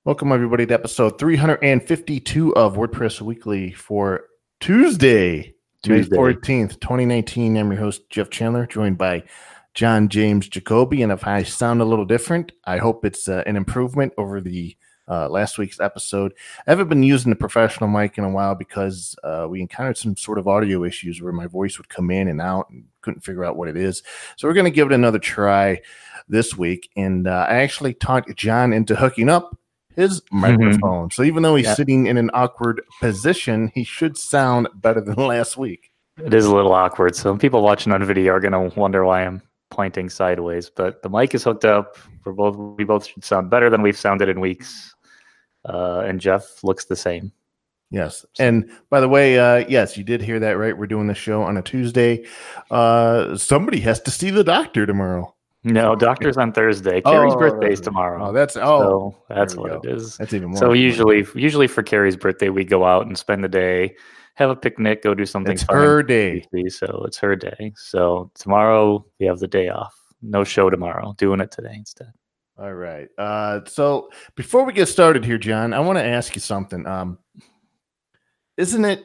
Welcome, everybody, to episode 352 of WordPress Weekly for Tuesday, May 14th, 2019. I'm your host, Jeff Chandler, joined by John James Jacoby. And if I sound a little different, I hope it's an improvement over the last week's episode. I haven't been using the professional mic in a while because we encountered some sort of audio issues where my voice would come in and out and couldn't figure out what it is. So we're going to give it another try this week. And I actually talked John into hooking up his microphone. So even though he's sitting in an awkward position, he should sound better than last week. It is a little awkward. So people watching on video are going to wonder why I'm pointing sideways, but the mic is hooked up. We both should sound better than we've sounded in weeks. And Jeff looks the same. Yes. And by the way, yes, you did hear that right. We're doing the show on a Tuesday. Somebody has to see the doctor tomorrow. No, doctor's on Thursday. Carrie's birthday is tomorrow. That's what it is. That's even more. So usually for Carrie's birthday, we go out and spend the day, have a picnic, go do something. It's her day. So it's her day. So tomorrow we have the day off. No show tomorrow. Doing it today instead. All right. So before we get started here, John, I want to ask you something. Isn't it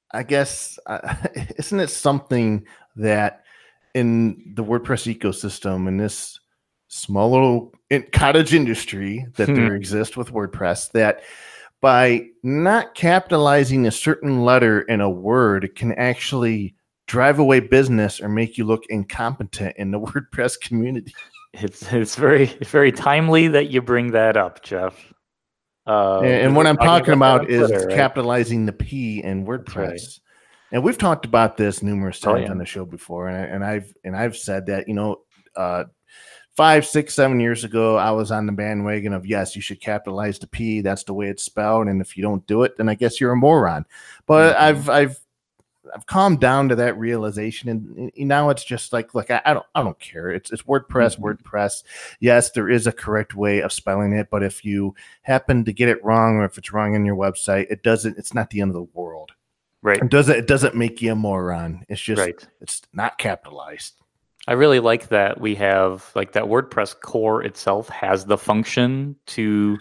something that in the WordPress ecosystem, in this small little cottage industry that there exists with WordPress, that by not capitalizing a certain letter in a word can actually drive away business or make you look incompetent in the WordPress community? It's very timely that you bring that up, Jeff. And what I'm talking about is capitalizing the P in WordPress. Right. And we've talked about this numerous times on the show before, and I've said that 5, 6, 7 years ago I was on the bandwagon of yes, you should capitalize the P. That's the way it's spelled, and if you don't do it, then I guess you're a moron. But I've calmed down to that realization, and now it's just like, look, I don't care. It's WordPress, WordPress. Yes, there is a correct way of spelling it, but if you happen to get it wrong, or if it's wrong on your website, it's not the end of the world. Right. It doesn't make you a moron. It's just It's not capitalized. I really like that we have like that WordPress core itself has the function to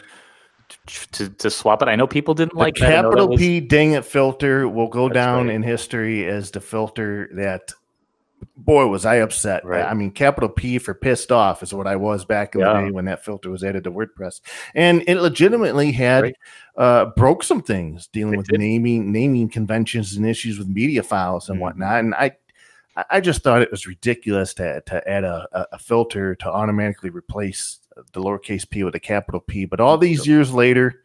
swap it. I know people didn't like that. Capital P dang it filter will go down in history as the filter that, boy, was I upset. Right. I mean, capital P for pissed off is what I was back in the day when that filter was added to WordPress. And it legitimately had broke some things dealing with naming conventions and issues with media files and whatnot. And I just thought it was ridiculous to add a filter to automatically replace the lowercase p with a capital P. But all these years later,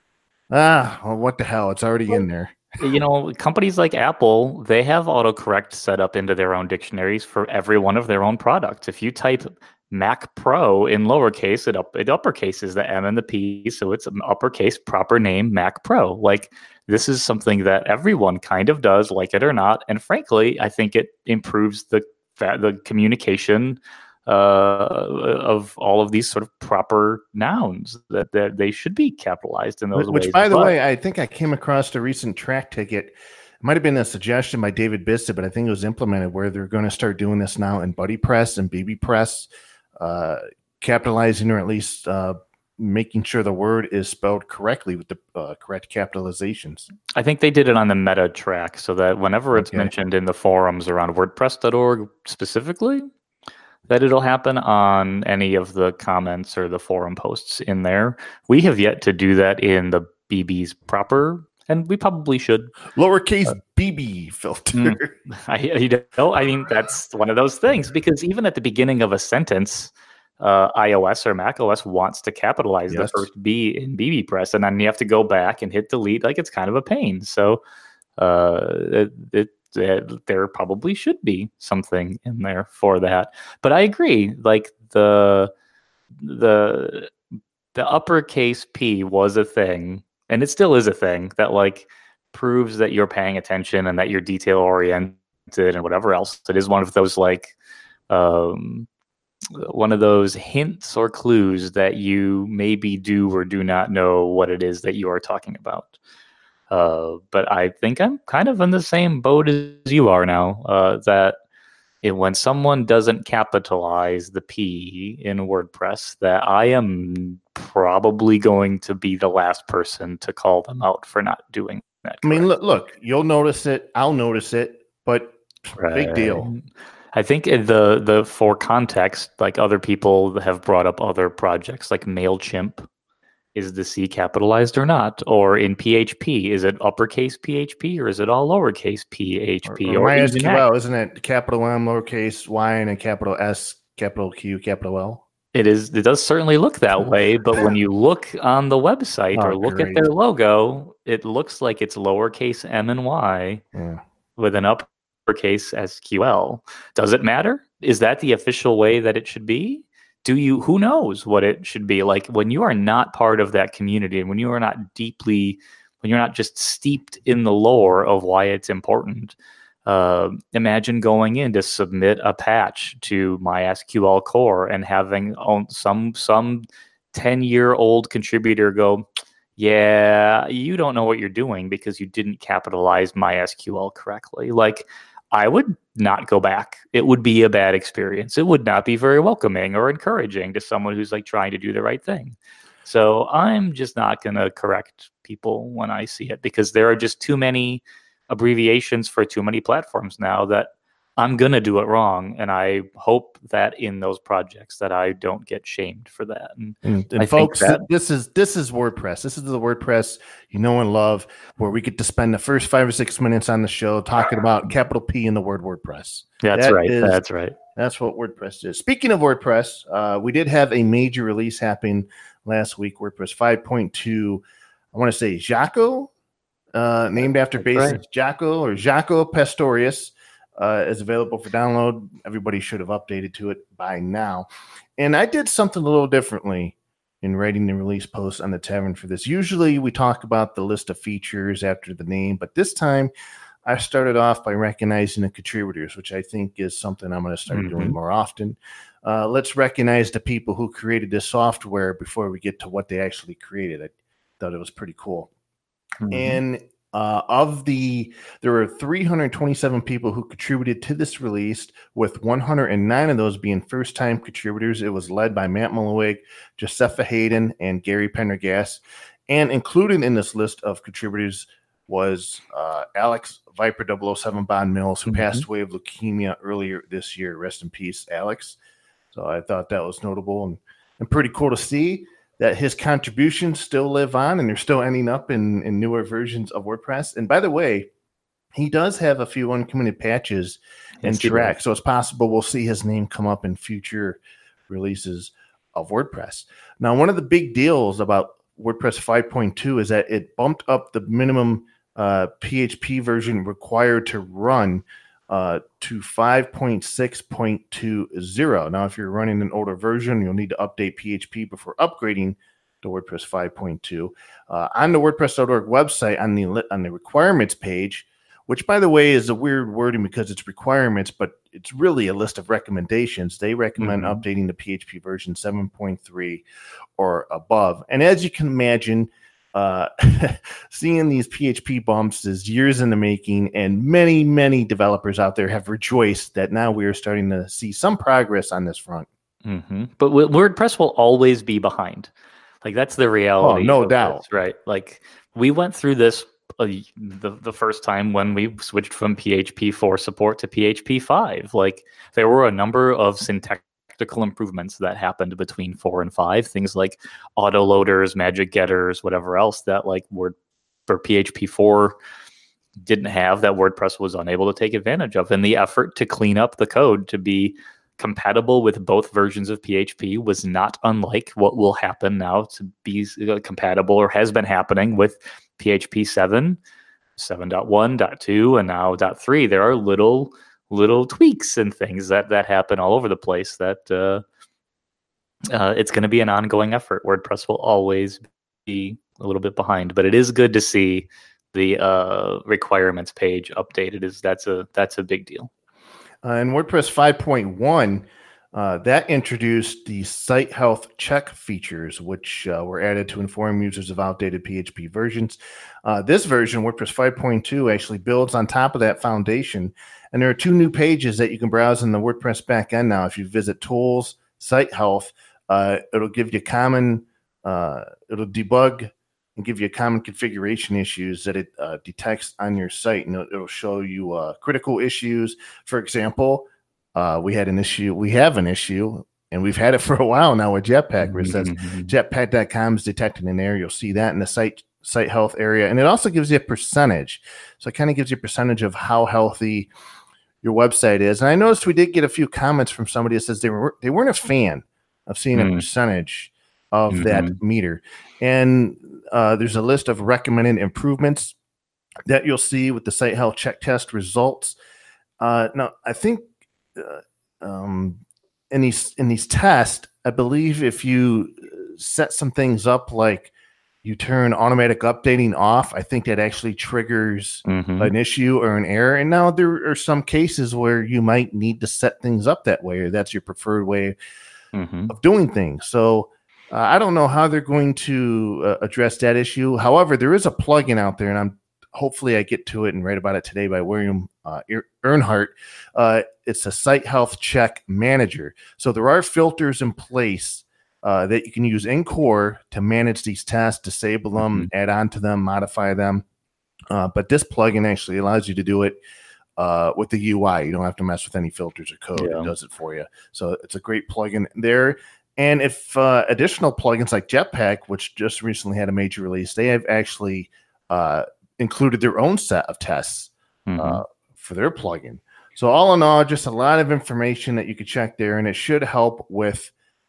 what the hell? It's already in there. Companies like Apple, they have autocorrect set up into their own dictionaries for every one of their own products. If you type Mac Pro in lowercase, it uppercases the M and the P, so it's an uppercase proper name Mac Pro. Like, this is something that everyone kind of does, like it or not. And frankly, I think it improves the communication of all of these sort of proper nouns that they should be capitalized in those ways. Which, by the way, I think I came across a recent track ticket. It might have been a suggestion by David Bissett, but I think it was implemented where they're going to start doing this now in BuddyPress and BBPress, capitalizing or at least making sure the word is spelled correctly with the correct capitalizations. I think they did it on the meta track so that whenever it's mentioned in the forums around WordPress.org specifically, that it'll happen on any of the comments or the forum posts in there. We have yet to do that in the BB's proper, and we probably should. Lowercase BB filter. I mean, that's one of those things, because even at the beginning of a sentence, iOS or Mac OS wants to capitalize the first B in BBPress, and then you have to go back and hit delete. Like, it's kind of a pain. So there probably should be something in there for that. But I agree, like the uppercase P was a thing, and it still is a thing that like proves that you're paying attention and that you're detail oriented and whatever else. It is one of those like one of those hints or clues that you maybe do or do not know what it is that you are talking about. But I think I'm kind of in the same boat as you are now, that when someone doesn't capitalize the P in WordPress, that I am probably going to be the last person to call them out for not doing that. I mean, look, you'll notice it. I'll notice it, but big deal. I think the for context, like other people have brought up other projects like MailChimp. Is the C capitalized or not? Or in PHP, is it uppercase PHP or is it all lowercase PHP? Or MySQL, isn't it capital M, lowercase y, and a capital S, capital Q, capital L? It is. It does certainly look that way, but when you look on the website or look at their logo, it looks like it's lowercase m and y with an uppercase SQL. Does it matter? Is that the official way that it should be? Who knows what it should be? Like when you are not part of that community and when you are not when you're not just steeped in the lore of why it's important, imagine going in to submit a patch to MySQL core and having some 10-year-old contributor go, yeah, you don't know what you're doing because you didn't capitalize MySQL correctly. Like, I would not go back. It would be a bad experience. It would not be very welcoming or encouraging to someone who's like trying to do the right thing. So I'm just not going to correct people when I see it because there are just too many abbreviations for too many platforms now that I'm going to do it wrong. And I hope that in those projects that I don't get shamed for that. And folks, this is WordPress. This is the WordPress you know and love, where we get to spend the first 5 or 6 minutes on the show talking about capital P in the word WordPress. That's right. That's what WordPress is. Speaking of WordPress, we did have a major release happen last week, WordPress 5.2. I want to say Jaco, named after bassist Jaco or Jaco Pastorius. Is available for download. Everybody should have updated to it by now. And I did something a little differently in writing the release post on the Tavern for this. Usually we talk about the list of features after the name, but this time I started off by recognizing the contributors, which I think is something I'm going to start doing more often. Let's recognize the people who created this software before we get to what they actually created. I thought it was pretty cool. And there were 327 people who contributed to this release, with 109 of those being first-time contributors. It was led by Matt Mullenweg, Josepha Hayden, and Gary Pendergast. And included in this list of contributors was Alex Viper 007 Bond Mills, who passed away of leukemia earlier this year. Rest in peace, Alex. So I thought that was notable and pretty cool to see that his contributions still live on and they're still ending up in newer versions of WordPress. And by the way, he does have a few uncommitted patches and tracks, so it's possible we'll see his name come up in future releases of WordPress. Now, one of the big deals about WordPress 5.2 is that it bumped up the minimum PHP version required to run to 5.6.20. Now, if you're running an older version, you'll need to update PHP before upgrading to WordPress 5.2. On the WordPress.org website, on the requirements page, which, by the way, is a weird wording because it's requirements, but it's really a list of recommendations. They recommend updating the PHP version 7.3 or above. And as you can imagine, seeing these PHP bumps is years in the making, and many, many developers out there have rejoiced that now we are starting to see some progress on this front. But WordPress will always be behind. Like, that's the reality. Oh, no doubt. This, right? Like, we went through this the first time when we switched from PHP 4 support to PHP 5. Like, there were a number of syntactical improvements that happened between 4 and 5, things like autoloaders, magic getters, whatever else that like PHP 4 didn't have, that WordPress was unable to take advantage of. And the effort to clean up the code to be compatible with both versions of PHP was not unlike what will happen now to be compatible, or has been happening, with PHP 7, 7.1, 2, and now 3. There are little tweaks and things that happen all over the place that it's going to be an ongoing effort. WordPress will always be a little bit behind, but it is good to see the requirements page updated. That's a big deal. And WordPress 5.1, that introduced the site health check features, which were added to inform users of outdated PHP versions. This version, WordPress 5.2, actually builds on top of that foundation. And there are 2 new pages that you can browse in the WordPress backend now. If you visit Tools, Site Health, it'll give you common it'll debug and give you common configuration issues that it detects on your site, and it'll show you critical issues. For example, we have an issue, and we've had it for a while now with Jetpack, where it says jetpack.com is detecting an error. You'll see that in the site health area, and it also gives you a percentage. So it kind of gives you a percentage of how healthy your website is. And I noticed we did get a few comments from somebody that says they weren't a fan of seeing a percentage of that meter. And there's a list of recommended improvements that you'll see with the site health check test results. Now, I think in these tests, I believe if you set some things up like you turn automatic updating off, I think that actually triggers an issue or an error. And now there are some cases where you might need to set things up that way, or that's your preferred way of doing things. So I don't know how they're going to address that issue. However, there is a plugin out there, and hopefully I get to it and write about it today by William Earnhardt. It's a site health check manager. So there are filters in place that you can use in Core to manage these tests, disable them, add on to them, modify them. But this plugin actually allows you to do it with the UI. You don't have to mess with any filters or code. It does it for you. So it's a great plugin there. And if additional plugins like Jetpack, which just recently had a major release, they have actually included their own set of tests for their plugin. So all in all, just a lot of information that you could check there, and it should help with,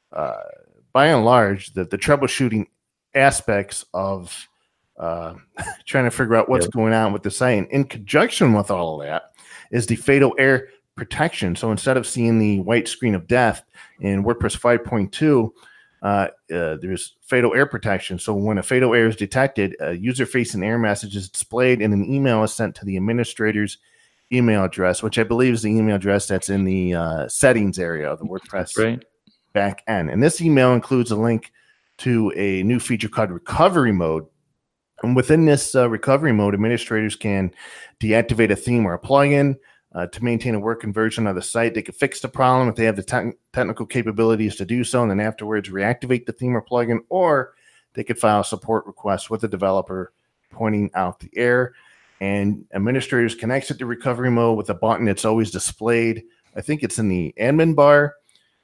by and large, the troubleshooting aspects of trying to figure out what's going on with the site. And in conjunction with all of that is the fatal error protection. So instead of seeing the white screen of death in WordPress 5.2, there's fatal error protection. So when a fatal error is detected, a user-facing error message is displayed, and an email is sent to the administrator's email address, which I believe is the email address that's in the settings area of the WordPress back end. And this email includes a link to a new feature called recovery mode. And within this recovery mode, administrators can deactivate a theme or a plugin to maintain a working version of the site. They can fix the problem if they have the technical capabilities to do so, and then afterwards reactivate the theme or plugin, or they could file a support request with the developer pointing out the error. And administrators can exit the recovery mode with a button that's always displayed. I think it's in the admin bar.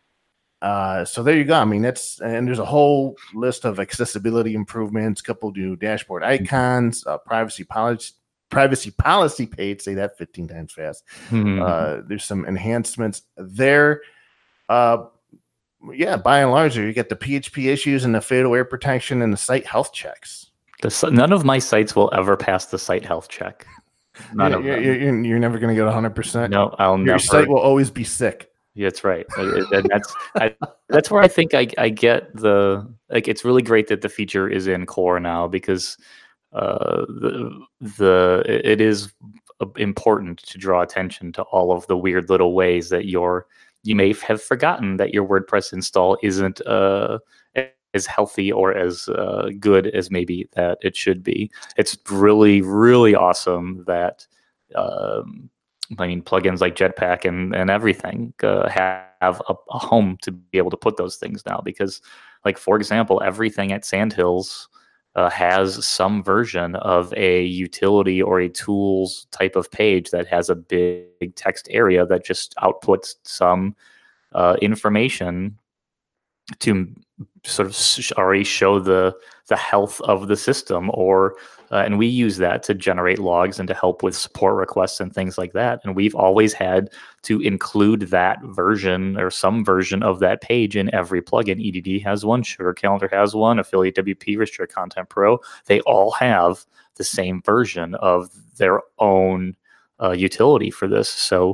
So there you go. I mean, and there's a whole list of accessibility improvements, couple new dashboard icons, privacy policy page. Say that 15 times fast. There's some enhancements there. By and large, you get the PHP issues and the fatal error protection and the site health checks. None of my sites will ever pass the site health check. None of them. You're never going to get 100%. No, I'll never. Your site will always be sick. Yeah, that's right. And that's where I think I get it's really great that the feature is in Core now, because it is important to draw attention to all of the weird little ways that you may have forgotten that your WordPress install isn't as healthy or as good as maybe that it should be. It's really, really awesome that plugins like Jetpack and everything have a home to be able to put those things now, because, like, for example, everything at Sandhills has some version of a utility or a tools type of page that has a big text area that just outputs some information to sort of already show the health of the system, and we use that to generate logs and to help with support requests and things like that. And we've always had to include that version or some version of that page in every plugin. EDD has one, Sugar Calendar has one, Affiliate WP, Restrict Content Pro. They all have the same version of their own utility for this. So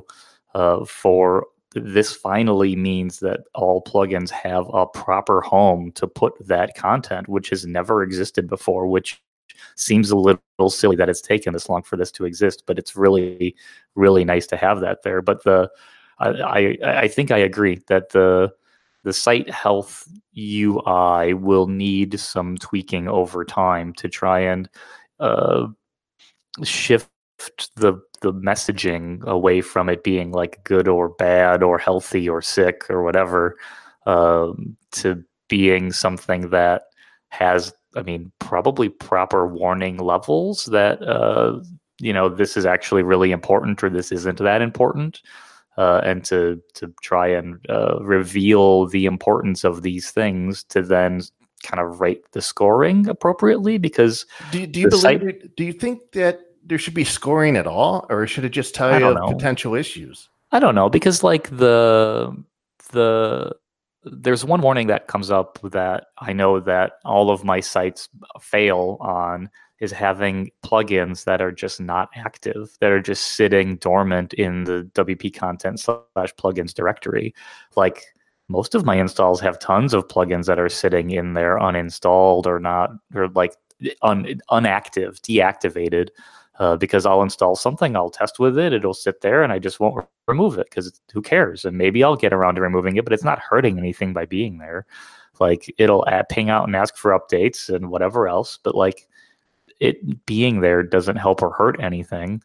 this finally means that all plugins have a proper home to put that content, which has never existed before, which seems a little silly that it's taken this long for this to exist, but it's really, really nice to have that there. But I think I agree that the site health UI will need some tweaking over time to try and shift the messaging away from it being like good or bad or healthy or sick or whatever, to being something that has, I mean, probably proper warning levels that, this is actually really important or this isn't that important. And to try and reveal the importance of these things to then kind of rate the scoring appropriately. Because do you think that there should be scoring at all, or should it just tell you of potential issues? I don't know, because like there's one warning that comes up that I know that all of my sites fail on, is having plugins that are just not active, that are just sitting dormant in the WP content / plugins directory. Like most of my installs have tons of plugins that are sitting in there uninstalled or not, or like unactive, deactivated. Because I'll install something, I'll test with it, it'll sit there, and I just won't remove it because who cares? And maybe I'll get around to removing it, but it's not hurting anything by being there. Like it'll ping out and ask for updates and whatever else, but like it being there doesn't help or hurt anything.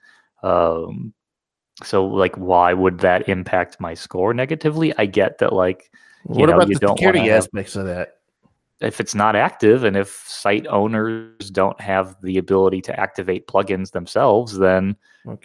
So like, why would that impact my score negatively? I get that, like, what about the security aspects of that? If it's not active and if site owners don't have the ability to activate plugins themselves, then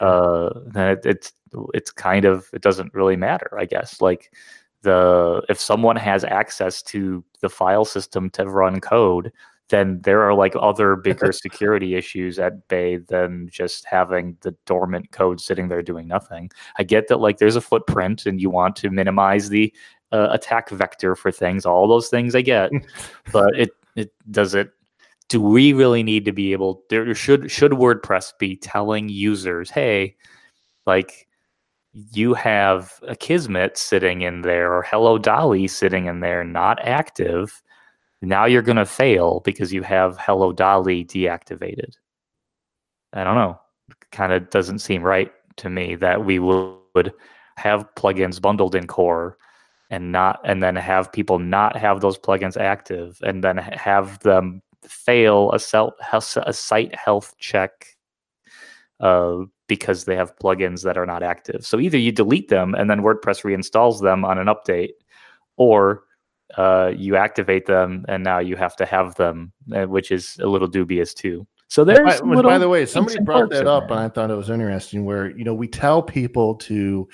it's kind of, it doesn't really matter, I guess. Like if someone has access to the file system to run code, then there are like other bigger security issues at bay than just having the dormant code sitting there doing nothing. I get that, like, there's a footprint and you want to minimize the attack vector for things, all those things I get, but do we really need to be able, should WordPress be telling users, hey, like, you have a Kismet sitting in there or Hello Dolly sitting in there not active, now you're going to fail because you have Hello Dolly deactivated? I don't know. Kind of doesn't seem right to me that we would have plugins bundled in core and then have people not have those plugins active and then have them fail a site health check because they have plugins that are not active. So either you delete them and then WordPress reinstalls them on an update, or you activate them and now you have to have them, which is a little dubious too. So there's by the way, somebody brought that up and I thought it was interesting, where we tell people to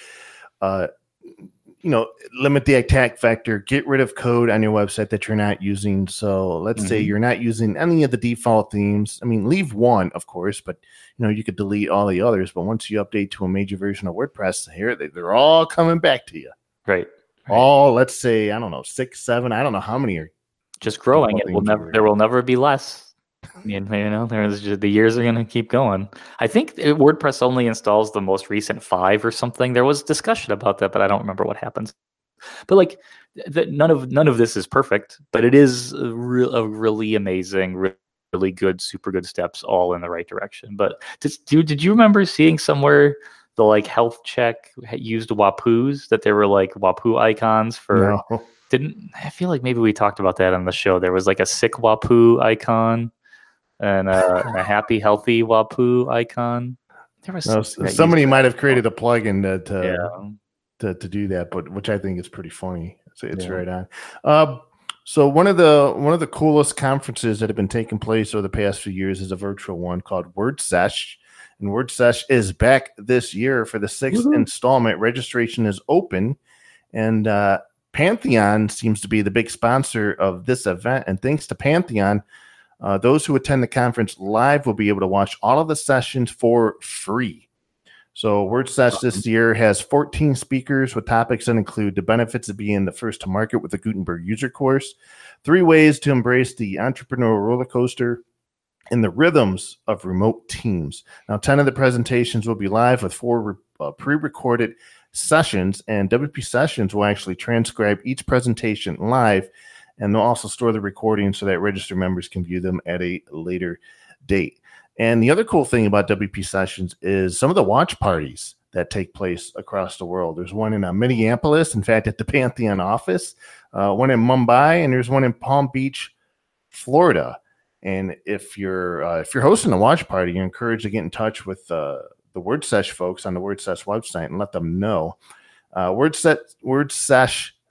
limit the attack vector, get rid of code on your website that you're not using. So let's say you're not using any of the default themes. I mean, leave one, of course, but you could delete all the others. But once you update to a major version of WordPress, here they're all coming back to you. Right. All, let's say, I don't know, 6, 7, I don't know how many are just growing. There will never be less. There's just, the years are going to keep going. I think WordPress only installs the most recent 5 or something. There was discussion about that, but I don't remember what happens. But like, none of this is perfect, but it is a really amazing, really good, super good steps, all in the right direction. But did you remember seeing somewhere the like health check used Wapoos, that there were like Wapoo icons for? No. I feel like maybe we talked about that on the show. There was like a sick Wapoo icon and a happy, healthy Wapoo icon. There was somebody might have created a plugin to do that, but which I think is pretty funny. So it's right on. So one of the coolest conferences that have been taking place over the past few years is a virtual one called WordSesh. And WordSesh is back this year for the 6th installment. Registration is open, and Pantheon seems to be the big sponsor of this event. And thanks to Pantheon, those who attend the conference live will be able to watch all of the sessions for free. So WordSesh this year has 14 speakers with topics that include the benefits of being the first to market with the Gutenberg user course, 3 ways to embrace the entrepreneurial roller coaster, and the rhythms of remote teams. Now, 10 of the presentations will be live with 4 pre-recorded sessions, and WP Sessions will actually transcribe each presentation live, and they'll also store the recordings so that registered members can view them at a later date. And the other cool thing about WP Sessions is some of the watch parties that take place across the world. There's one in Minneapolis, in fact, at the Pantheon office, one in Mumbai, and there's one in Palm Beach, Florida. And if you're hosting a watch party, you're encouraged to get in touch with the WordSesh folks on the WordSesh website and let them know. WordSesh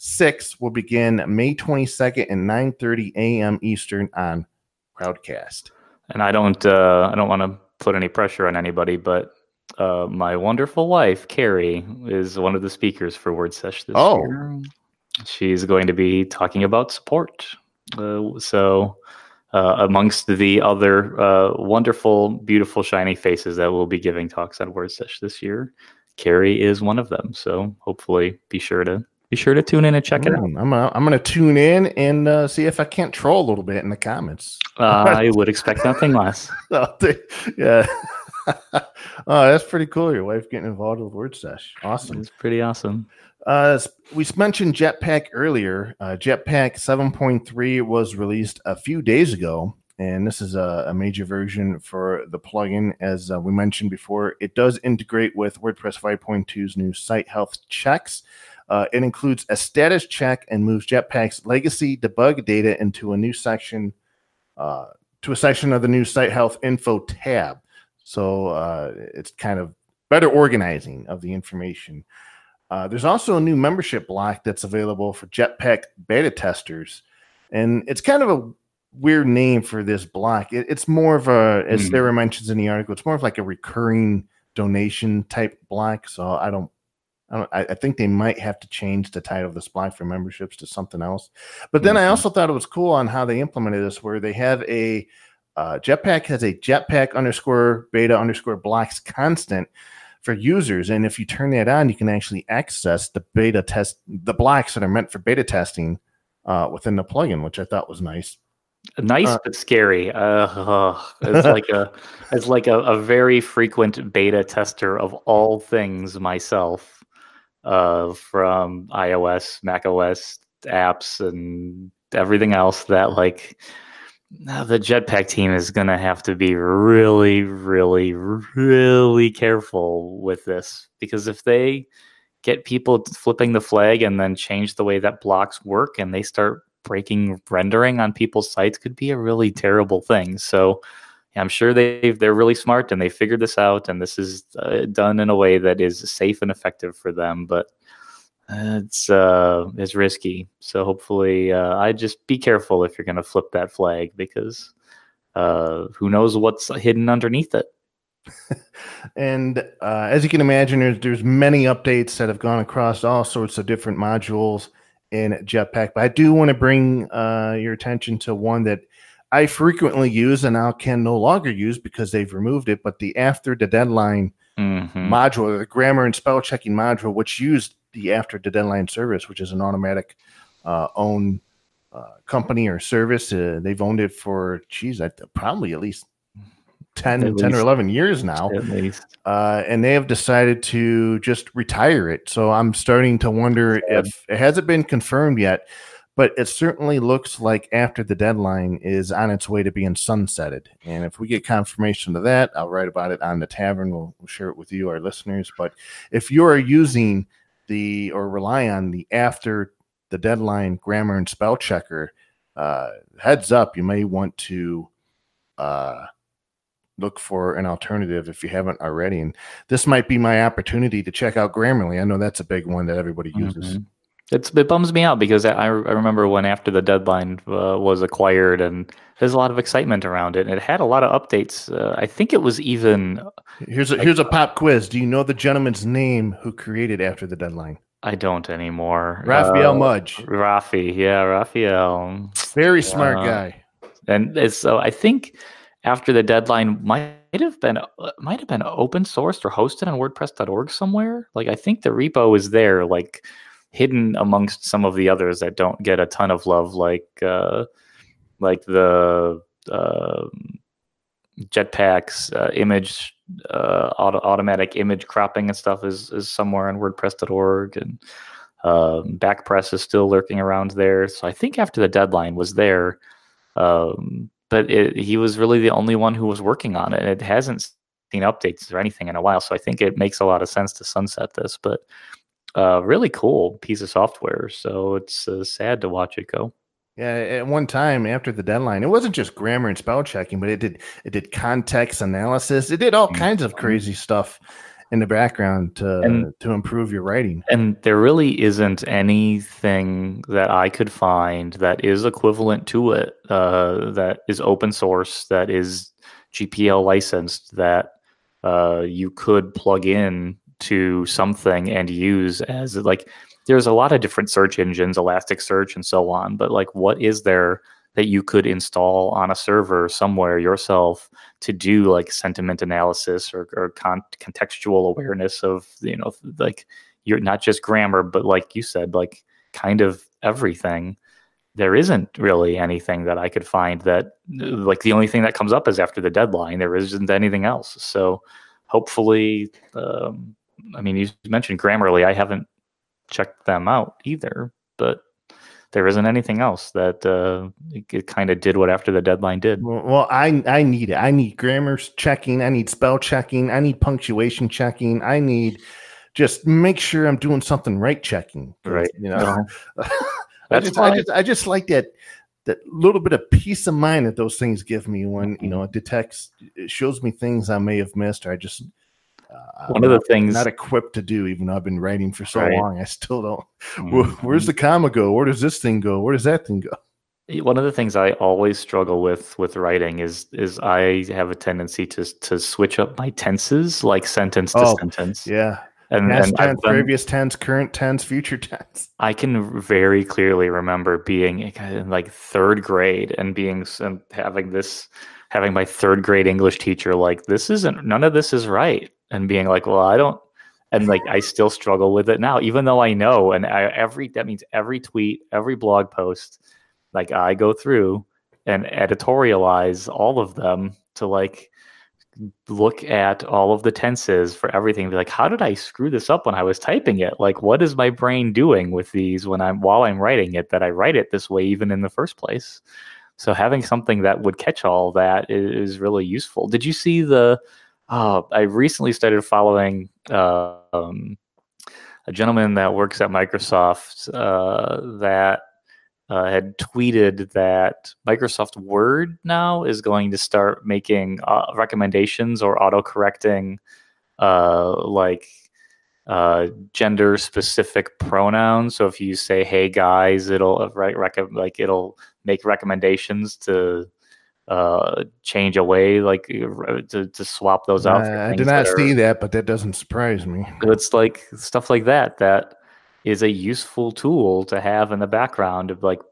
6 will begin May 22nd at 9:30 a.m. Eastern on Crowdcast. And I don't want to put any pressure on anybody, but my wonderful wife, Carrie, is one of the speakers for Word Sesh this year. She's going to be talking about support. So amongst the other wonderful, beautiful, shiny faces that will be giving talks at Word Sesh this year, Carrie is one of them. So hopefully be sure to tune in and check it out. I'm gonna tune in and see if I can't troll a little bit in the comments. I would expect nothing less. Yeah. Oh, that's pretty cool. Your wife getting involved with Word Sesh. Awesome. It's pretty awesome. We mentioned Jetpack earlier. Jetpack 7.3 was released a few days ago, and this is a major version for the plugin. As we mentioned before, it does integrate with WordPress 5.2's new site health checks. It includes a status check and moves Jetpack's legacy debug data into a new section, to a section of the new site health info tab. So it's kind of better organizing of the information. There's also a new membership block that's available for Jetpack beta testers. And it's kind of a weird name for this block. It's more of a, as Sarah mentions in the article, it's more of like a recurring donation type block. So I think they might have to change the title of this block for memberships to something else. But then I also thought it was cool on how they implemented this, where they have a Jetpack has a Jetpack_beta_blocks constant for users. And if you turn that on, you can actually access the blocks that are meant for beta testing within the plugin, which I thought was nice. Nice but scary. It's like a very frequent beta tester of all things myself, from iOS, macOS apps, and everything else. That the Jetpack team is going to have to be really, really, really careful with this, because if they get people flipping the flag and then change the way that blocks work and they start breaking rendering on people's sites, could be a really terrible thing. So I'm sure they're really smart and they figured this out, and this is done in a way that is safe and effective for them. But it's risky. So hopefully, I just be careful if you're going to flip that flag, because who knows what's hidden underneath it. And as you can imagine, there's many updates that have gone across all sorts of different modules in Jetpack. But I do want to bring your attention to one that I frequently use and now can no longer use because they've removed it. But the After the Deadline module, the grammar and spell checking module, which used the After the Deadline service, which is an automatic owned company or service. They've owned it for, probably at least 10 or 11 years now. At least. And they have decided to just retire it. So I'm starting to wonder if it hasn't been confirmed yet, but it certainly looks like After the Deadline is on its way to being sunsetted. And if we get confirmation of that, I'll write about it on the Tavern. We'll share it with you, our listeners. But if you are using or rely on the After the Deadline grammar and spell checker, heads up, you may want to look for an alternative if you haven't already. And this might be my opportunity to check out Grammarly. I know that's a big one that everybody uses. It bums me out because I remember when After the Deadline was acquired, and there's a lot of excitement around it. And it had a lot of updates. I think it was even... Here's a pop quiz. Do you know the gentleman's name who created After the Deadline? I don't anymore. Raphael Mudge. Raphael. Very smart guy. And so I think After the Deadline might have been open sourced or hosted on WordPress.org somewhere. I think the repo is there, hidden amongst some of the others that don't get a ton of love, like the Jetpack's image automatic image cropping and stuff is somewhere on WordPress.org, and Backpress is still lurking around there. So I think After the Deadline was there, but he was really the only one who was working on it, and it hasn't seen updates or anything in a while. So I think it makes a lot of sense to sunset this, but really cool piece of software. So it's sad to watch it go. Yeah, at one time After the Deadline, it wasn't just grammar and spell checking, but it did context analysis. It did all kinds of crazy stuff. in the background to improve your writing. And there really isn't anything that I could find that is equivalent to it, that is open source, that is GPL licensed, that you could plug in to something and use as like, there's a lot of different search engines, Elasticsearch and so on, but like, what is there that you could install on a server somewhere yourself to do like sentiment analysis or contextual awareness of, like, you're not just grammar, but like you said, like kind of everything. There isn't really anything that I could find that, like, the only thing that comes up is after the deadline. There isn't anything else. So hopefully, I mean, you mentioned Grammarly. I haven't checked them out either, but there isn't anything else that it kind of did what after the deadline did. Well, I need it. I need grammar checking. I need spell checking. I need punctuation checking. I need just make sure I'm doing something right checking. Right. I just like that little bit of peace of mind that those things give me when, it detects, it shows me things I may have missed, or I just one of the things not equipped to do, even though I've been writing for so long, I still don't. Where's the comma go? Where does this thing go? Where does that thing go? One of the things I always struggle with writing is I have a tendency to switch up my tenses, like sentence to sentence. Yeah. And past tense, previous tense, current tense, future tense. I can very clearly remember being in like third grade and having my third grade English teacher like, none of this is right. And being like, well, I don't, and like, I still struggle with it now, even though I know, and that means every tweet, every blog post, like I go through and editorialize all of them to like, look at all of the tenses for everything, be like, how did I screw this up when I was typing it? Like, what is my brain doing with these while I'm writing it, that I write it this way, even in the first place? So having something that would catch all that is really useful. Did you see I recently started following a gentleman that works at Microsoft that had tweeted that Microsoft Word now is going to start making recommendations or auto-correcting gender-specific pronouns. So if you say "Hey guys," it'll it'll make recommendations to change away, like to swap those out. I did not see that, but that doesn't surprise me. It's like stuff like that is a useful tool to have in the background of like,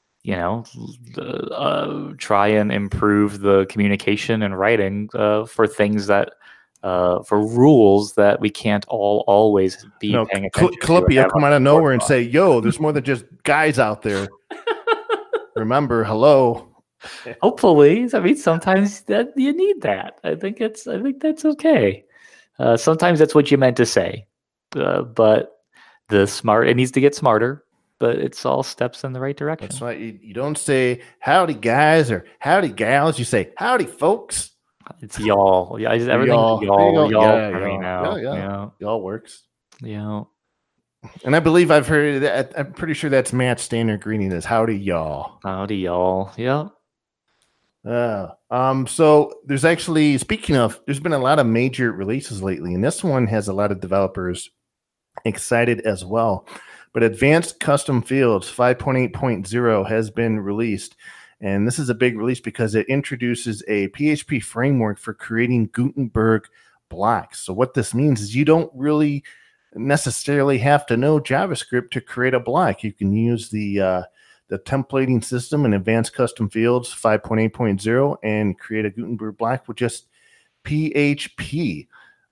try and improve the communication and writing for things that for rules that we can't always be paying attention to. Clippy will come out of nowhere and say, yo, there's more than just guys out there. Remember, hello. Hopefully. I mean, sometimes that you need that. I think that's okay. Sometimes that's what you meant to say. But it needs to get smarter, but it's all steps in the right direction. That's why you don't say howdy guys or howdy gals. You say howdy folks. It's y'all. Yeah, everything y'all for me now. Yeah. Y'all works. Yeah. And I believe I've heard that. I'm pretty sure that's Matt's standard greeting is howdy y'all. Howdy y'all. Yeah. So there's actually, speaking of, there's been a lot of major releases lately, and this one has a lot of developers excited as well. But Advanced Custom Fields 5.8.0 has been released, and this is a big release because it introduces a PHP framework for creating Gutenberg blocks. So what this means is you don't really necessarily have to know JavaScript to create a block. You can use the templating system in Advanced Custom Fields 5.8.0 and create a Gutenberg block with just PHP.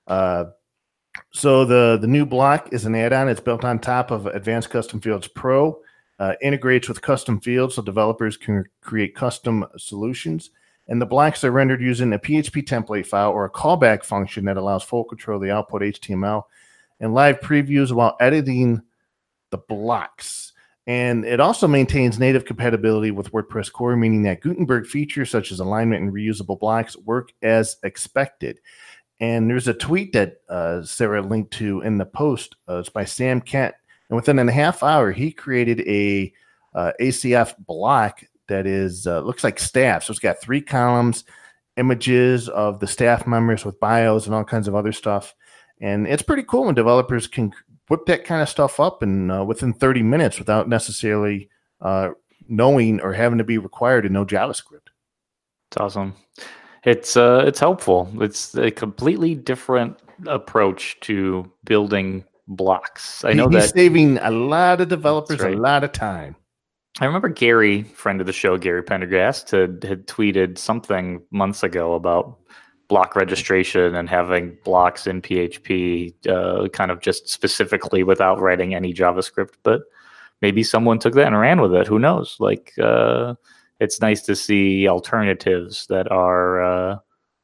So the new block is an add-on. It's built on top of Advanced Custom Fields Pro, integrates with custom fields so developers can create custom solutions. And the blocks are rendered using a PHP template file or a callback function that allows full control of the output HTML and live previews while editing the blocks. And it also maintains native compatibility with WordPress core, meaning that Gutenberg features such as alignment and reusable blocks work as expected. And there's a tweet that Sarah linked to in the post. It's by Sam Kent. And within a half hour, he created a ACF block that is looks like staff. So it's got 3 columns, images of the staff members with bios and all kinds of other stuff. And it's pretty cool when developers can whip that kind of stuff up and within 30 minutes without necessarily knowing or having to be required to know JavaScript. It's awesome. It's helpful. It's a completely different approach to building blocks. I know he's saving a lot of developers a lot of time. I remember Gary, friend of the show, Gary Pendergast, had tweeted something months ago about block registration and having blocks in PHP, kind of just specifically without writing any JavaScript. But maybe someone took that and ran with it. Who knows? Like, it's nice to see alternatives that are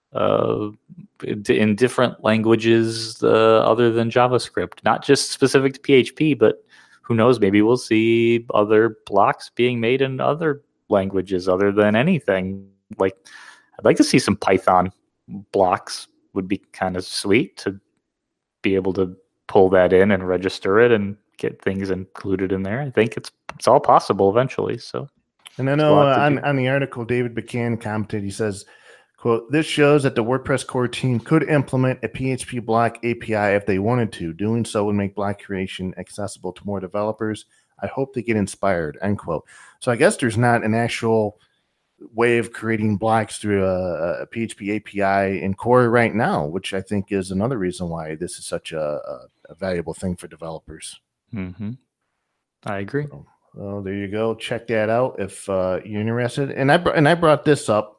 in different languages other than JavaScript, not just specific to PHP, but who knows, maybe we'll see other blocks being made in other languages other than anything. Like, I'd like to see some Python blocks. Would be kind of sweet to be able to pull that in and register it and get things included in there. I think it's all possible eventually. So, and I know on the article, David Buchanan commented, he says, quote, "This shows that the WordPress core team could implement a PHP block API if they wanted to. Doing so would make block creation accessible to more developers. I hope they get inspired," end quote. So I guess there's not an actual way of creating blocks through a PHP API in core right now, which I think is another reason why this is such a valuable thing for developers. Mm-hmm. I agree. So there you go. Check that out if you're interested. And I brought this up.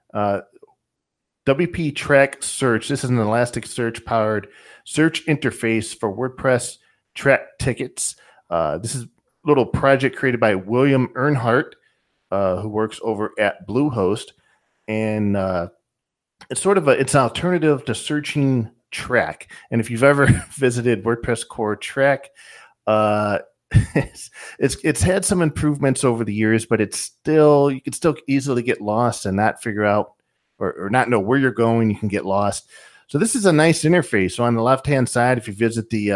WP Track Search. This is an Elasticsearch powered search interface for WordPress track tickets. This is a little project created by William Earnhardt, who works over at Bluehost, and it's sort of it's an alternative to searching track. And if you've ever visited WordPress core track, it's had some improvements over the years, but you can still easily get lost and not figure out or not know where you're going. You can get lost. So this is a nice interface. So on the left-hand side, if you visit the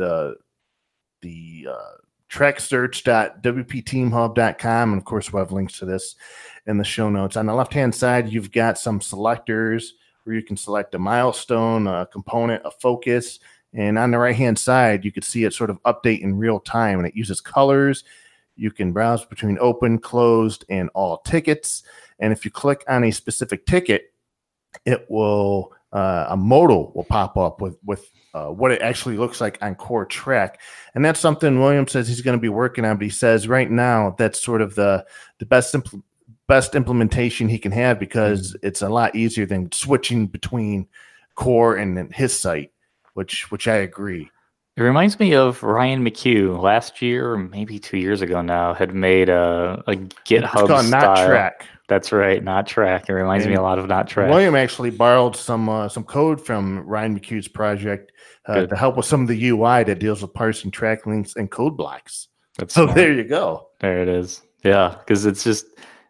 tracksearch.wpteamhub.com, and of course we'll have links to this in the show notes. On the left-hand side, you've got some selectors where you can select a milestone, a component, a focus. And on the right-hand side, you could see it sort of update in real time, and it uses colors. You can browse between open, closed, and all tickets. And if you click on a specific ticket, it will a modal will pop up with what it actually looks like on core track. And that's something William says he's going to be working on, but he says right now that's sort of the best implementation he can have, because it's a lot easier than switching between core and his site, which I agree. It reminds me of Ryan McHugh last year, or maybe 2 years ago now, had made a GitHub it's called style. Not Track. That's right, Not Track. It reminds me a lot of Not Track. William actually borrowed some code from Ryan McHugh's project to help with some of the UI that deals with parsing track links and code blocks. So there you go. There it is. Yeah, because it's just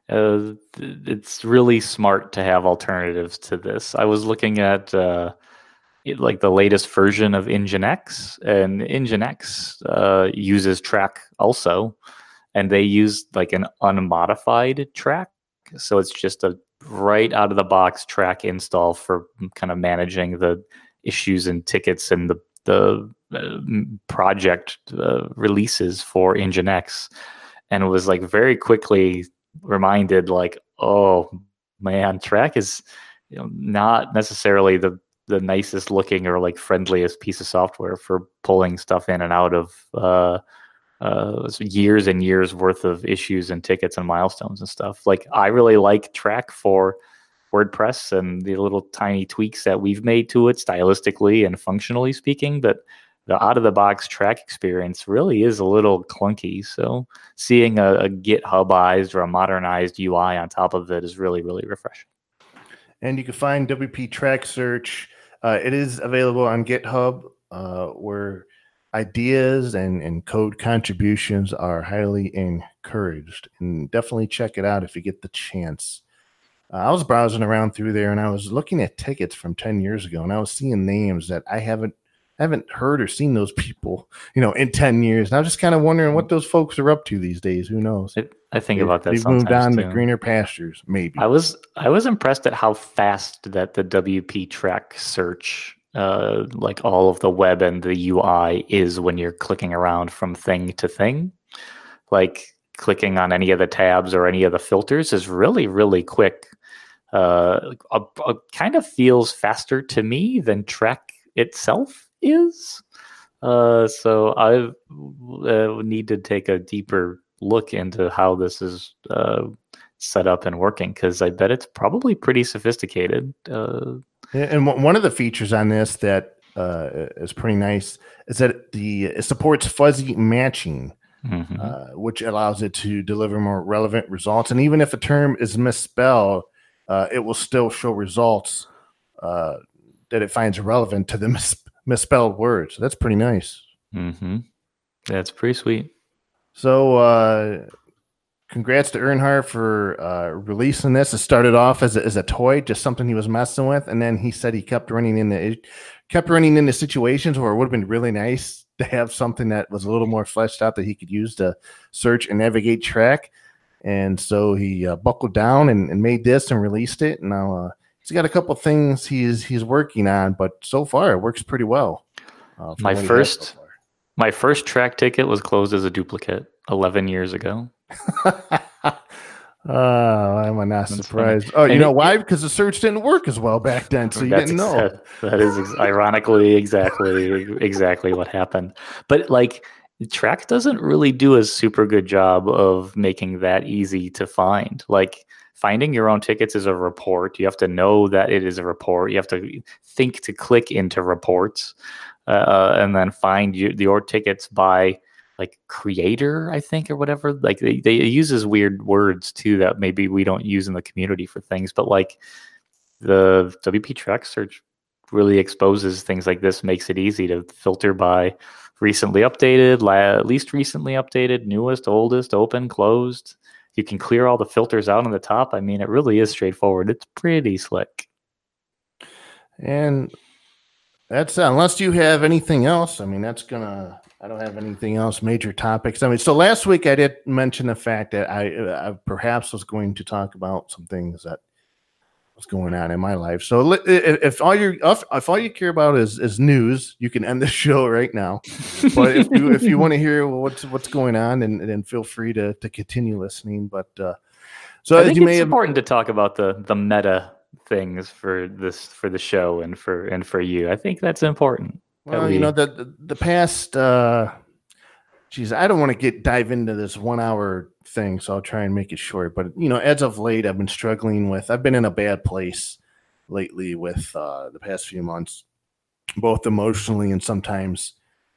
it's really smart to have alternatives to this. I was looking at like the latest version of Nginx, and Nginx uses track also, and they use like an unmodified track. So it's just a right out of the box track install for kind of managing the issues and tickets and the project releases for Nginx. And it was like very quickly reminded, like, oh man, track is not necessarily the nicest looking or like friendliest piece of software for pulling stuff in and out of years and years worth of issues and tickets and milestones and stuff. Like, I really like track for WordPress and the little tiny tweaks that we've made to it stylistically and functionally speaking, but the out of the box track experience really is a little clunky. So seeing a GitHubized or a modernized UI on top of it is really, really refreshing. And you can find WP Track Search. It is available on GitHub, where ideas and code contributions are highly encouraged. And definitely check it out if you get the chance. I was browsing around through there, and I was looking at tickets from 10 years ago, and I was seeing names that I haven't heard or seen those people, in 10 years. And I was just kind of wondering what those folks are up to these days. Who knows? I think about that. They've moved on to greener pastures, maybe. I was impressed at how fast that the WP Track Search like all of the web and the UI is when you're clicking around from thing to thing. Like clicking on any of the tabs or any of the filters is really, really quick. Kind of feels faster to me than Track itself is. So I need to take a deeper look into how this is set up and working, because I bet it's probably pretty sophisticated. And one of the features on this that is pretty nice is that it supports fuzzy matching, which allows it to deliver more relevant results. And even if a term is misspelled, it will still show results that it finds relevant to the misspelled words. So that's pretty nice. That's pretty sweet. So congrats to Earnhardt for releasing this. It started off as a toy, just something he was messing with, and then he said he kept running into situations where it would have been really nice to have something that was a little more fleshed out that he could use to search and navigate track. And so he buckled down and made this and released it. Now he's got a couple things he's working on, but so far it works pretty well. My first track ticket was closed as a duplicate 11 years ago. I'm not surprised. Oh, you know why? Because the search didn't work as well back then, so you didn't know. That is ironically exactly what happened. But like, Track doesn't really do a super good job of making that easy to find. Like, finding your own tickets is a report. You have to know that it is a report. You have to think to click into reports, and then find your tickets by like creator, I think, or whatever. Like they uses weird words too that maybe we don't use in the community for things. But like the WP Track search really exposes things like this, makes it easy to filter by recently updated, least recently updated, newest, oldest, open, closed. You can clear all the filters out on the top. I mean, it really is straightforward. It's pretty slick. And that's unless you have anything else. I mean, I don't have anything else, major topics. I mean, so last week I did mention the fact that I perhaps was going to talk about some things that was going on in my life. So if all you care about is news, you can end the show right now. But if you want to hear what's going on, then feel free to continue listening. But so I think it's important to talk about the meta things for the show and for you. I think that's important. Well, you know, the past, I don't want to dive into this 1 hour thing, so I'll try and make it short. But, you know, as of late, I've been in a bad place lately with the past few months, both emotionally and sometimes,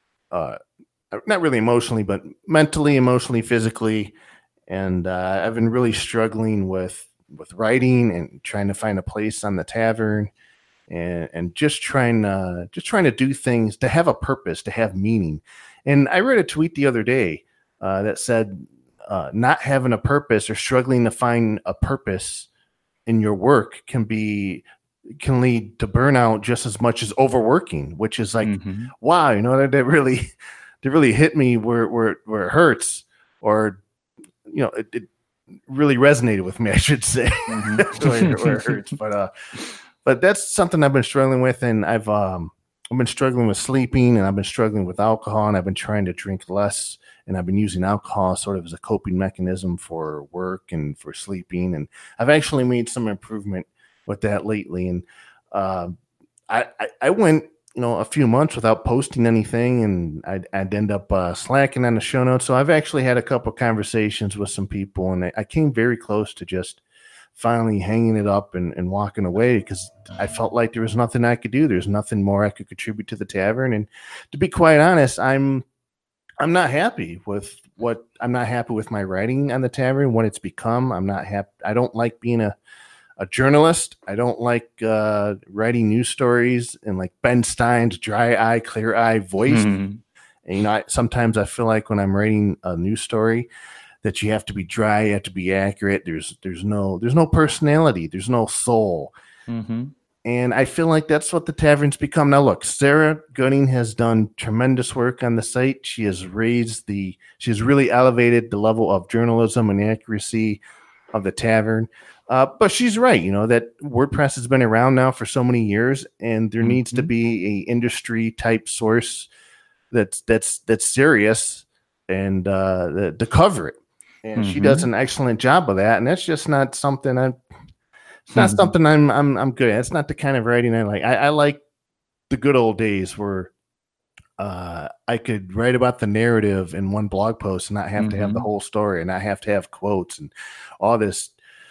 not really emotionally, but mentally, emotionally, physically. And I've been really struggling with writing and trying to find a place on the tavern. And just trying to do things to have a purpose, to have meaning. And I read a tweet the other day that said not having a purpose or struggling to find a purpose in your work can lead to burnout just as much as overworking, which is like, wow, you know, that really hit me where it hurts, or, you know, it really resonated with me, I should say, where it hurts. But that's something I've been struggling with, and I've been struggling with sleeping, and I've been struggling with alcohol, and I've been trying to drink less, and I've been using alcohol sort of as a coping mechanism for work and for sleeping, and I've actually made some improvement with that lately. And I went, you know, a few months without posting anything, and I'd end up slacking on the show notes. So I've actually had a couple of conversations with some people, and I came very close to just finally hanging it up and walking away, because I felt like there was nothing I could do. There's nothing more I could contribute to the tavern. And to be quite honest, I'm not happy with my writing on the tavern, what it's become. I'm not happy. I don't like being a journalist. I don't like writing news stories and like Ben Stein's dry eye, clear eye voice. And, you know, sometimes I feel like when I'm writing a news story, that you have to be dry, you have to be accurate. There's no personality, there's no soul. And I feel like that's what the tavern's become. Now look, Sarah Gunning has done tremendous work on the site. She has really elevated the level of journalism and accuracy of the tavern. But she's right, that WordPress has been around now for so many years, and there needs to be a industry type source that's serious and to cover it. And she does an excellent job of that. And that's just not something I'm good at. It's not the kind of writing I like. I like the good old days where I could write about the narrative in one blog post and not have to have the whole story and not have to have quotes and all this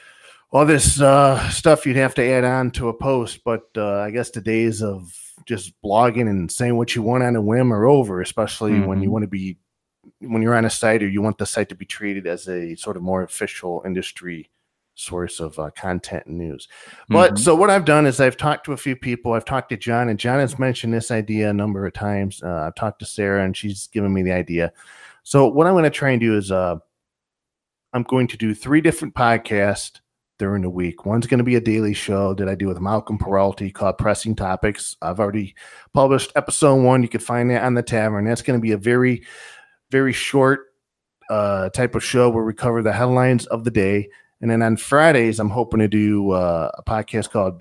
stuff you'd have to add on to a post. But I guess the days of just blogging and saying what you want on a whim are over, especially when you want to be, when you're on a site or you want the site to be treated as a sort of more official industry source of content and news. But so what I've done is I've talked to a few people. I've talked to John, and John has mentioned this idea a number of times. I've talked to Sarah, and she's given me the idea. So what I'm going to try and do is I'm going to do 3 different podcasts during the week. One's going to be a daily show that I do with Malcolm Peralty called Pressing Topics. I've already published episode 1. You can find that on the Tavern. That's going to be a very, very short type of show where we cover the headlines of the day. And then on Fridays, I'm hoping to do a podcast called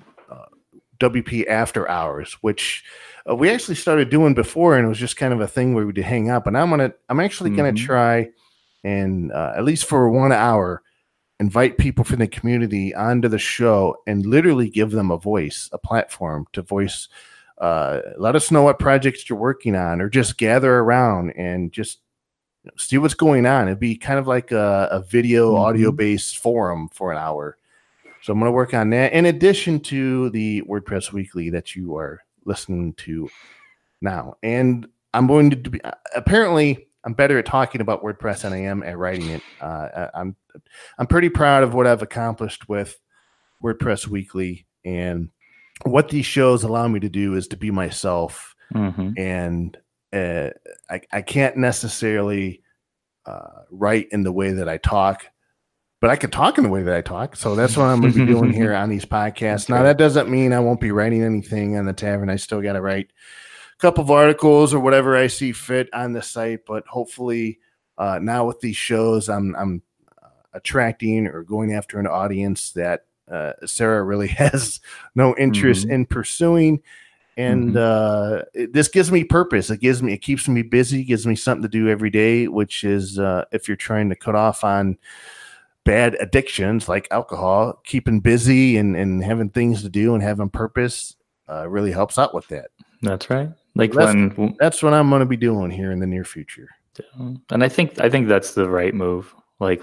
WP After Hours, which we actually started doing before, and it was just kind of a thing where we would hang up. And I'm actually gonna try and at least for 1 hour, invite people from the community onto the show and literally give them a voice, a platform to voice. Let us know what projects you're working on, or just gather around and just see what's going on. It'd be kind of like a video, audio-based forum for an hour. So I'm going to work on that in addition to the WordPress Weekly that you are listening to now. And I'm going to be, apparently I'm better at talking about WordPress than I am at writing it. I'm pretty proud of what I've accomplished with WordPress Weekly, and what these shows allow me to do is to be myself. And I can't necessarily write in the way that I talk, but I can talk in the way that I talk. So that's what I'm going to be doing here on these podcasts. Now, that doesn't mean I won't be writing anything on the Tavern. I still got to write a couple of articles or whatever I see fit on the site. But hopefully now with these shows, I'm attracting or going after an audience that Sarah really has no interest in pursuing. And this gives me purpose. It keeps me busy, gives me something to do every day, which is if you're trying to cut off on bad addictions like alcohol, keeping busy and having things to do and having purpose really helps out with that. That's right. That's what I'm going to be doing here in the near future. And I think that's the right move.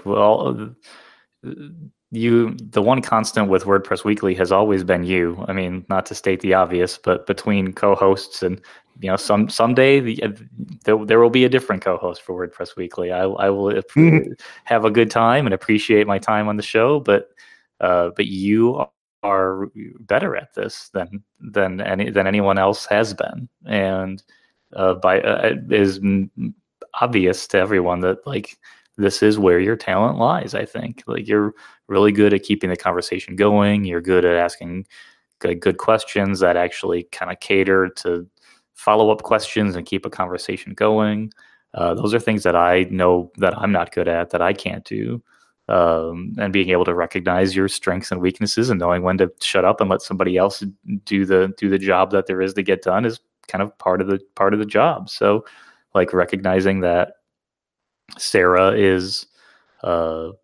The one constant with WordPress Weekly has always been you. I mean, not to state the obvious, but between co-hosts and someday there will be a different co-host for WordPress Weekly. I will have a good time and appreciate my time on the show, but you are better at this than anyone else has been, and it is obvious to everyone that this is where your talent lies. I think you're really good at keeping the conversation going. You're good at asking good questions that actually kind of cater to follow-up questions and keep a conversation going. Those are things that I know that I'm not good at, that I can't do. And being able to recognize your strengths and weaknesses and knowing when to shut up and let somebody else do the job that there is to get done is kind of part of the job. So recognizing that Sarah is a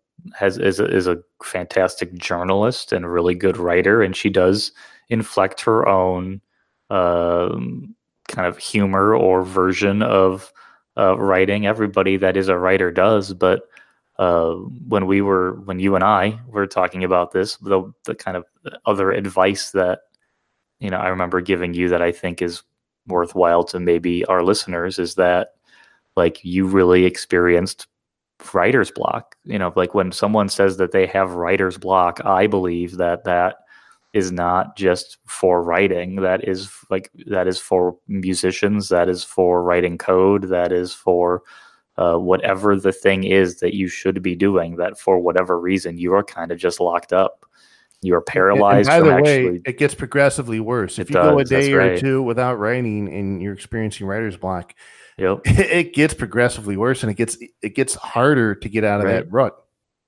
fantastic journalist and a really good writer, and she does inflect her own kind of humor or version of writing. Everybody that is a writer does, but when you and I were talking about this, the kind of other advice that I remember giving you that I think is worthwhile to maybe our listeners is that you really experienced writer's block. When someone says that they have writer's block, I believe that is not just for writing. That is for musicians. That is for writing code. That is for whatever the thing is that you should be doing, that for whatever reason you are kind of just locked up. You are paralyzed. And by the way, it gets progressively worse. If you go a day or two without writing and you're experiencing writer's block, yep, it gets progressively worse, and it gets harder to get out of that rut.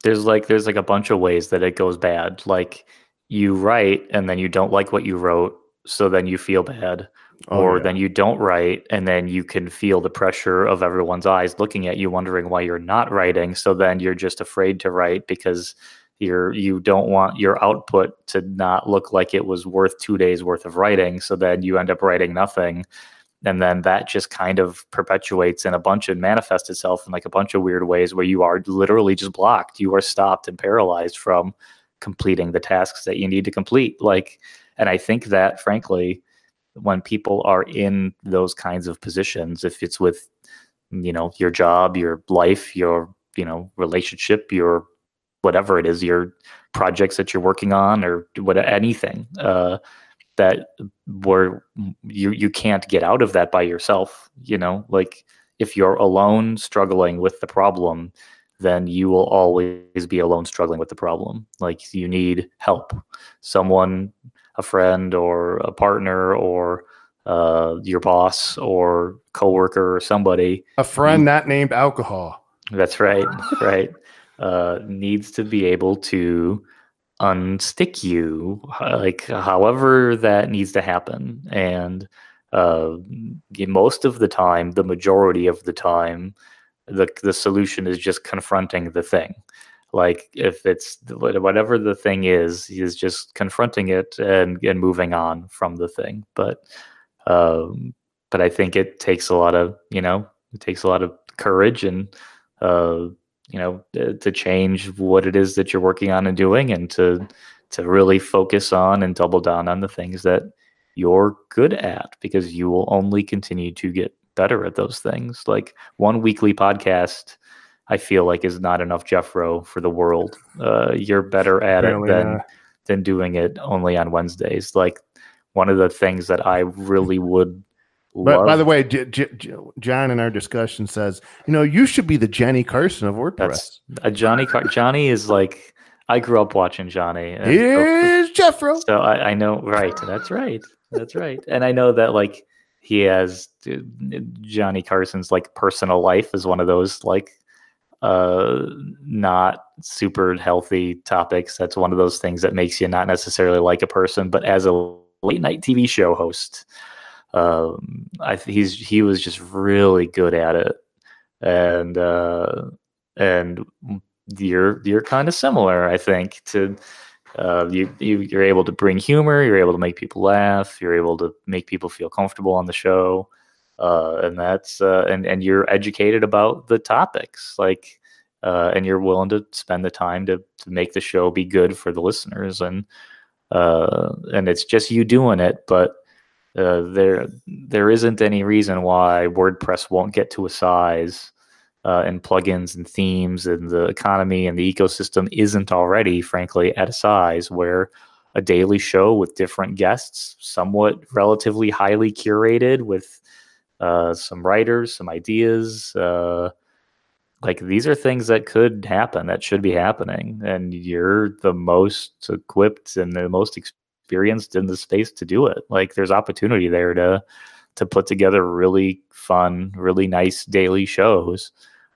There's like a bunch of ways that it goes bad. Like you write and then you don't like what you wrote, so then you feel bad. Or then you don't write and then you can feel the pressure of everyone's eyes looking at you, wondering why you're not writing. So then you're just afraid to write because you don't want your output to not look like it was worth 2 days worth of writing. So then you end up writing nothing. And then that just kind of perpetuates in a bunch and manifests itself in like a bunch of weird ways where you are literally just blocked. You are stopped and paralyzed from completing the tasks that you need to complete. Like, and I think that frankly, when people are in those kinds of positions, if it's with, your job, your life, your, relationship, your whatever it is, your projects that you're working on or anything, that where you can't get out of that by yourself, like if you're alone struggling with the problem, then you will always be alone struggling with the problem. Like you need help, someone, a friend or a partner or your boss or coworker or somebody. A friend not named alcohol. That's right. Right. Needs to be able to unstick you, like however that needs to happen. And most of the time, the majority of the time, the solution is just confronting the thing. Like if it's whatever the thing is just confronting it and moving on from the thing. But I think it takes a lot of, courage and, to change what it is that you're working on and doing, and to really focus on and double down on the things that you're good at, because you will only continue to get better at those things. Like one weekly podcast, I feel like is not enough, Jeffro, for the world. You're better at it than doing it only on Wednesdays. Like one of the things that I really would love. By the way, John in our discussion says, you should be the Johnny Carson of WordPress. Johnny is like, I grew up watching Johnny. Here's Jeffro. So I know, right. That's right. That's right. And I know that like he has Johnny Carson's like personal life is one of those like not super healthy topics. That's one of those things that makes you not necessarily like a person, but as a late night TV show host, he was just really good at it, and you're kind of similar, I think, to you're able to bring humor, you're able to make people laugh, you're able to make people feel comfortable on the show, and that's and you're educated about the topics, like and you're willing to spend the time to make the show be good for the listeners, and it's just you doing it, but there isn't any reason why WordPress won't get to a size and plugins and themes and the economy and the ecosystem isn't already, frankly, at a size where a daily show with different guests, somewhat relatively highly curated with some writers, some ideas, like these are things that could happen, that should be happening, and you're the most equipped and the most experienced in the space to do it. Like there's opportunity there to put together really fun, really nice daily shows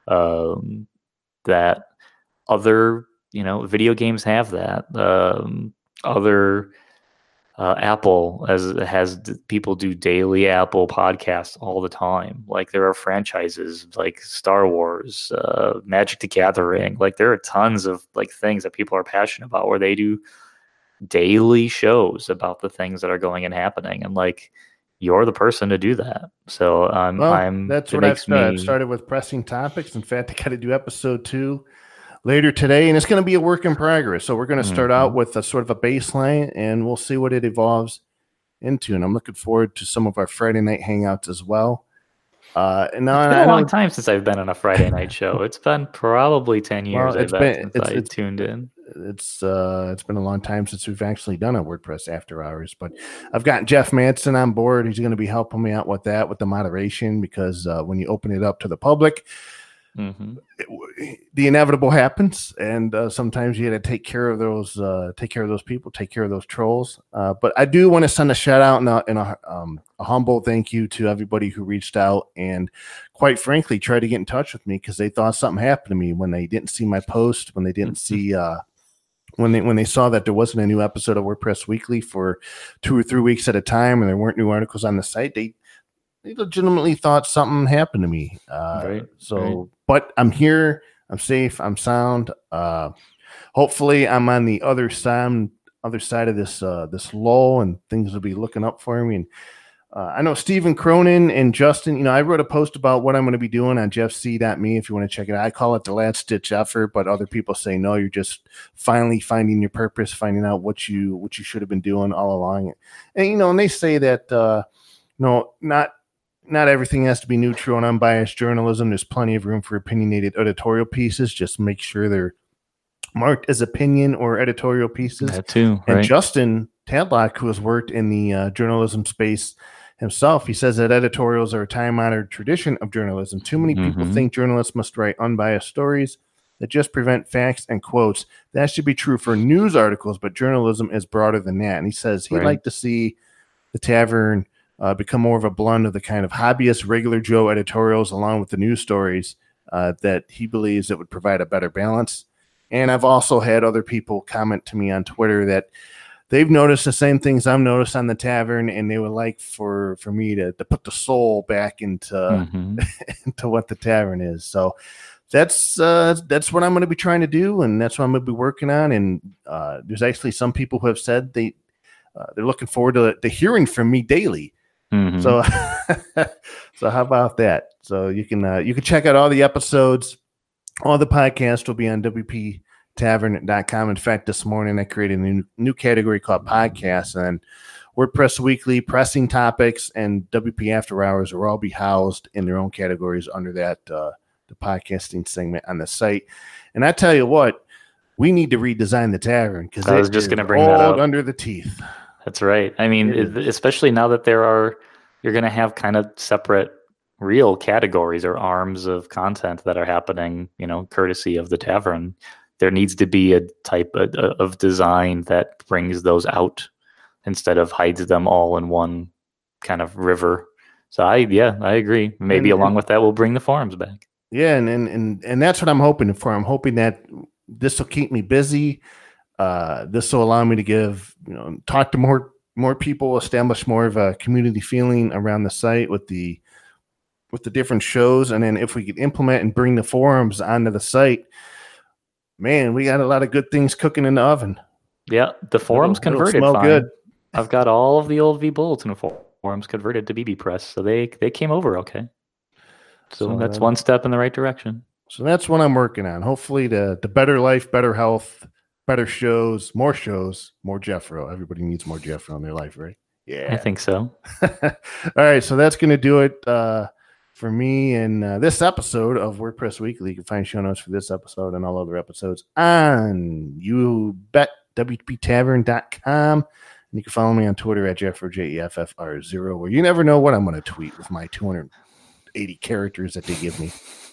that other, video games have that. Other Apple has people do daily Apple podcasts all the time. Like there are franchises like Star Wars, Magic the Gathering. Like there are tons of like things that people are passionate about where they do daily shows about the things that are going and happening, and like you're the person to do that. So that's what I've started with pressing topics. In fact, I got to do episode 2 later today, and it's going to be a work in progress. So we're going to start out with a sort of a baseline, and we'll see what it evolves into. And I'm looking forward to some of our Friday night hangouts as well. And now it's been a long time since I've been on a Friday night show. It's been probably 10 years. Since I tuned in. It's been a long time since we've actually done a WordPress after hours, but I've got Jeff Manson on board. He's going to be helping me out with that, with the moderation, because when you open it up to the public, the inevitable happens, and sometimes you got to take care of those people, take care of those trolls. But I do want to send a shout out and a humble thank you to everybody who reached out and, quite frankly, tried to get in touch with me because they thought something happened to me when they didn't see my post, when they didn't see when they saw that there wasn't a new episode of WordPress Weekly for 2 or 3 weeks at a time, and there weren't new articles on the site. They legitimately thought something happened to me. But I'm here. I'm safe. I'm sound. Hopefully, I'm on the other side of this lull, and things will be looking up for me. And I know Stephen Cronin and Justin. I wrote a post about what I'm going to be doing on jeffc.me. If you want to check it out, I call it the last ditch effort, but other people say no. You're just finally finding your purpose, finding out what you should have been doing all along. And and they say that not everything has to be neutral and unbiased journalism. There's plenty of room for opinionated editorial pieces. Just make sure they're marked as opinion or editorial pieces. That too, right? And Justin Tadlock, who has worked in the journalism space himself, he says that editorials are a time-honored tradition of journalism. Too many people think journalists must write unbiased stories that just prevent facts and quotes. That should be true for news articles, but journalism is broader than that. And he says he'd like to see the Tavern become more of a blend of the kind of hobbyist, regular Joe editorials along with the news stories that he believes that would provide a better balance. And I've also had other people comment to me on Twitter that they've noticed the same things I've noticed on the Tavern, and they would like for me to put the soul back into into what the Tavern is. So that's what I'm going to be trying to do, and that's what I'm going to be working on. And there's actually some people who have said they're looking forward to hearing from me daily. So so how about that? So you can check out all the episodes. All the podcasts will be on WPTavern.com. In fact, this morning I created a new category called podcasts, and WordPress Weekly, Pressing Topics, and WP After Hours will all be housed in their own categories under that the podcasting segment on the site. And I tell you what, we need to redesign the Tavern because I was just going to bring that up. Under the teeth. That's right. I mean, especially now that you're going to have kind of separate real categories or arms of content that are happening, courtesy of the Tavern. There needs to be a type of design that brings those out instead of hides them all in one kind of river. So I agree. Maybe along with that, we'll bring the forums back. Yeah. And that's what I'm hoping for. I'm hoping that this will keep me busy. This will allow me to talk to more people, establish more of a community feeling around the site with the different shows. And then if we could implement and bring the forums onto the site, man, we got a lot of good things cooking in the oven. Yeah, the forums converted smell fine. Good. I've got all of the old vBulletin forums converted to bbPress, so they came over okay. So that's one step in the right direction. So that's what I'm working on. Hopefully the better life, better health, better shows, more Jeffro. Everybody needs more Jeffro in their life, right? Yeah. I think so. All right, so that's going to do it for me in this episode of WordPress Weekly. You can find show notes for this episode and all other episodes on WPTavern.com. And you can follow me on Twitter at Jeffro, JEFFR0, where you never know what I'm going to tweet with my 280 characters that they give me.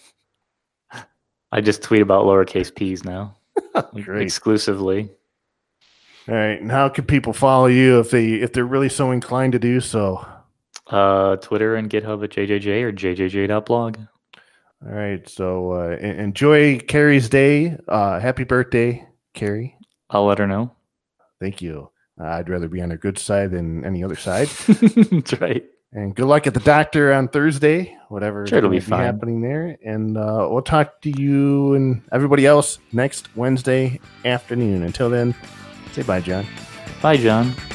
I just tweet about lowercase p's now. Great. Exclusively. All right. And how can people follow you if they're really so inclined to do so? Twitter and GitHub at JJJ or JJJ.blog. All right. So enjoy Carrie's day. Happy birthday, Carrie. I'll let her know. Thank you. I'd rather be on her good side than any other side. That's right. And good luck at the doctor on Thursday, whatever it'll be fine. Happening there. And we'll talk to you and everybody else next Wednesday afternoon. Until then, say bye, John. Bye, John.